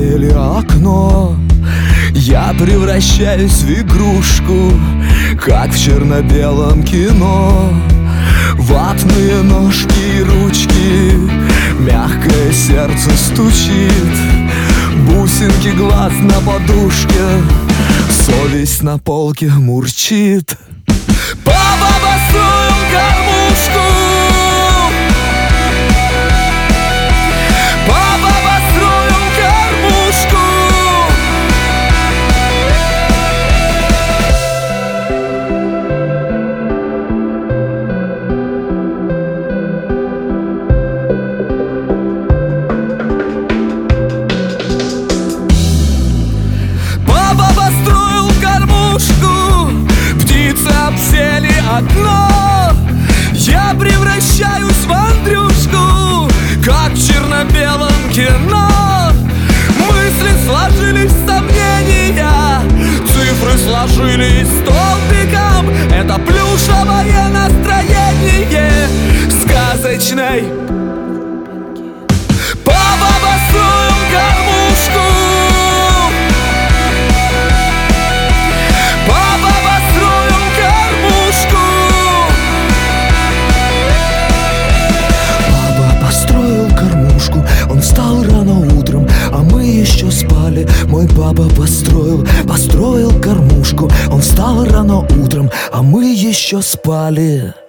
окно, я превращаюсь в игрушку, как в черно-белом кино. Ватные ножки и ручки, мягкое сердце стучит, бусинки глаз на подушке, совесть на полке мурчит. Папа построил кормушку, папа построил кормушку. Папа построил кормушку, птицы обсели окно, я превращаюсь в Андрюшку, как в черно-белом кино. Мысли сложились в сомнения, цифры сложились столбиком. Это плюшевое настроение сказочной. Папа построил кормушку, папа построил кормушку. Папа построил кормушку, он встал рано утром, а мы еще спали. Мой папа построил кормушку, он встал рано утром, а мы еще спали.